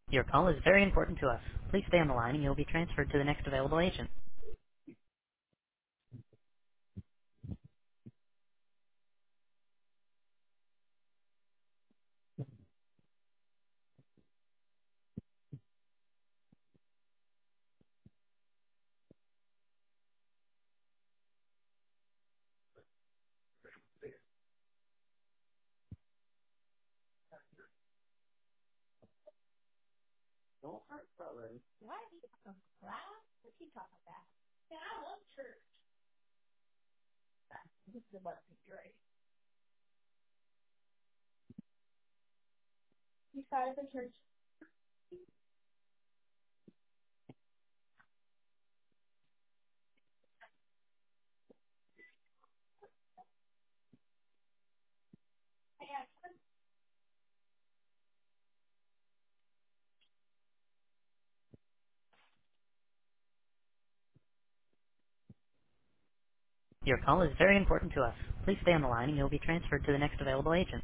Your call is very important to us. Please stay on the line and you'll be transferred to the next available agent. Your call is very important to us. Please stay on the line and you'll be transferred to the next available agent.